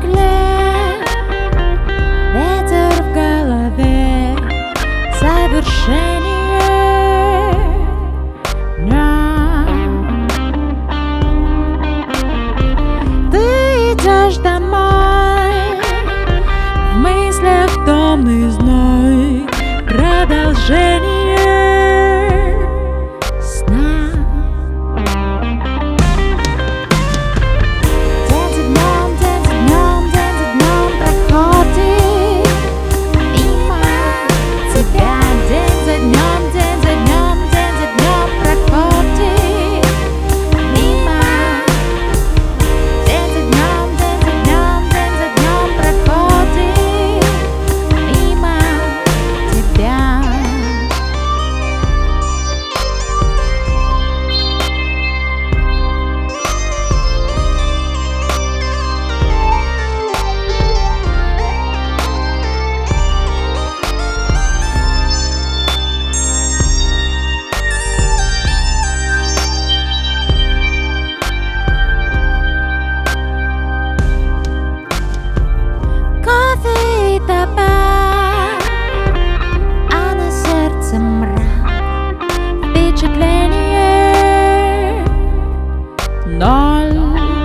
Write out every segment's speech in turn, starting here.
взгляд, ветер в голове, завершение дня. Ты идешь домой, в мыслях томный зной, продолжение сна. День за днем, день за днем, день за днем проходит мимо тебя. День за днем, день за днем, день за днем проходит мимо. День за днем, день за днем, день за днем проходит мимо тебя. Кофе и табак, а на сердце мрак, впечатление ноль.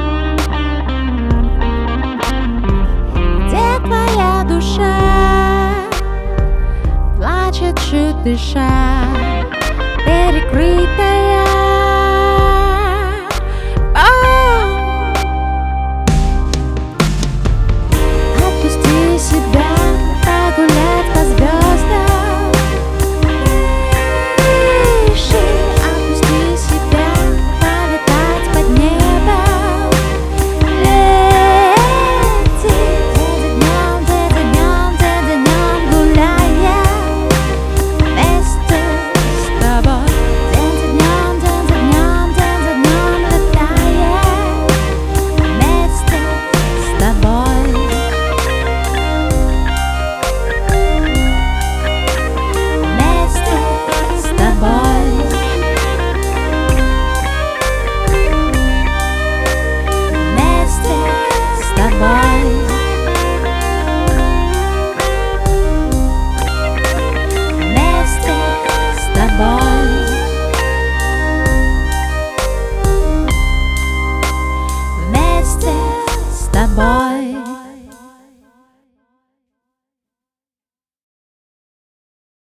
Где твоя душа плачет, чуть дыша, перекрыта